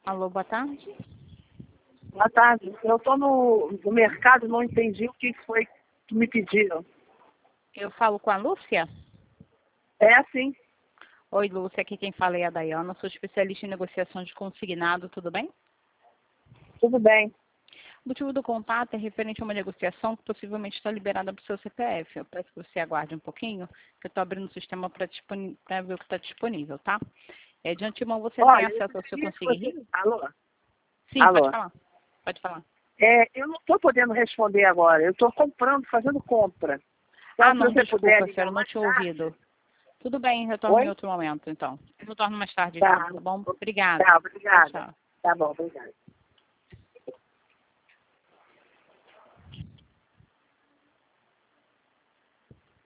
Alô, boa tarde. Boa tarde. Eu estou no mercado, não entendi o que foi que me pediram. Eu falo com a Lúcia? É assim. Oi, Lúcia, aqui quem fala é a Dayana, sou especialista em negociação de consignado, tudo bem? Tudo bem. O motivo do contato é referente a uma negociação que possivelmente está liberada para o seu CPF. Eu peço que você aguarde um pouquinho, que eu estou abrindo o sistema para ver o que está disponível, tá? De antemão, você tem Olha, acesso ao seu eu consignado? Alô? Sim, Alô? pode falar. Pode falar. Eu não estou podendo responder agora. Eu estou comprando, fazendo compra. Então, Não, se você desculpa, puder senhora, ligar eu não mais tinha tarde. ouvido. Tudo bem, retorno em Oi? outro momento, então. Eu retorno mais tarde, Tá. então, tá bom? Obrigada. Tá, obrigada. Tchau, tchau. Tá bom, obrigada.